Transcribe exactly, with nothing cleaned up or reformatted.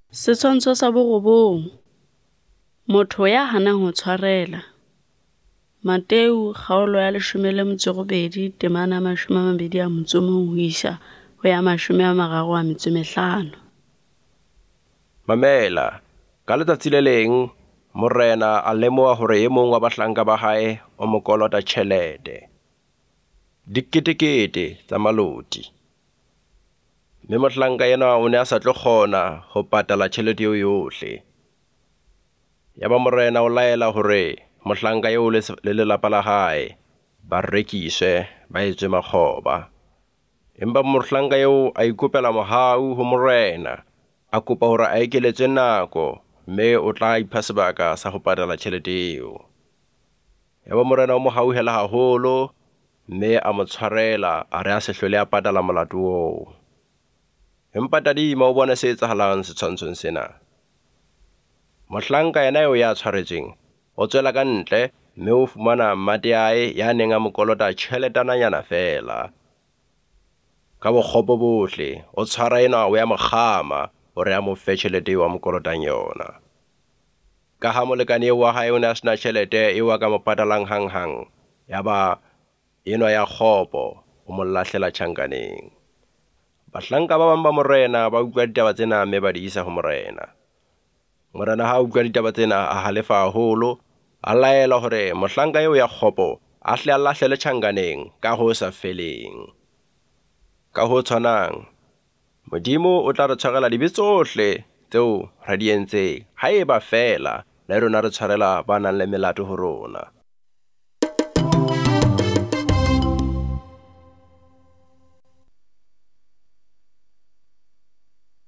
Setshwantsho sa borobong. Motho ya hanang ho tshwarela. Mateu kgaolo ya leshome le metso e robedi temana ya mashome a mabedi a motso o mong ho isa ho ya mashome a mararo a metso e mehlano. Mamela, ka letsatsi le leng morena a lemoha hore e mong wa bahlanka ba hae o mo kolota tjhelete. Diketekete tsa maloti. Mme mohlanka yena o ne a sa tlo kgona ho patala tjhelete eo yohle. Yaba morena o laela hore mohlanka eo le lelapa la hae ba rekiswe ba etswe makgoba. Empa mohlanka eo a ikopela mohau ho morena, a kopa hore a ekeletswe nako, mme o tla ipha sebaka sa ho patala tjhelete eo. Yaba morena o mo hauhela haholo, mme a mo tshwarela a re a se hlole a patala molato oo. Empa tadima o bona se etsahalang setshwantshong sena. Mohlanka yena eo ya tshwaretsweng o tswela ka ntle, mme o fumana mmate ae ya neng a mo kolota tjheletananyana fela. Ka bokgopo bohle o tshwara ena o ya mokgama hore a mo fe tjhelete eo a mo kolotang yona. Ka ha molekane eo wa hae o ne a sena tjhelete eo a ka mo patalang hanghang, yaba enwa ya kgopo o mo lahlela tjhankaneng. Bahlanka ba bang ba morena ba utlwa ditaba tsena, mme ba di isa ho morena. Morena ha utlwa ditaba tsena a halefa haholo, a laela hore mohlanka eo ya kgopo a hle a lahlele tjhankaneng ka ho sa feleng. Ka ho tshwanang, Modimo o tla re tshwarela dibe tsohle tseo re di entseng, haeba fela le rona re tshwarela ba nang le melato ho rona.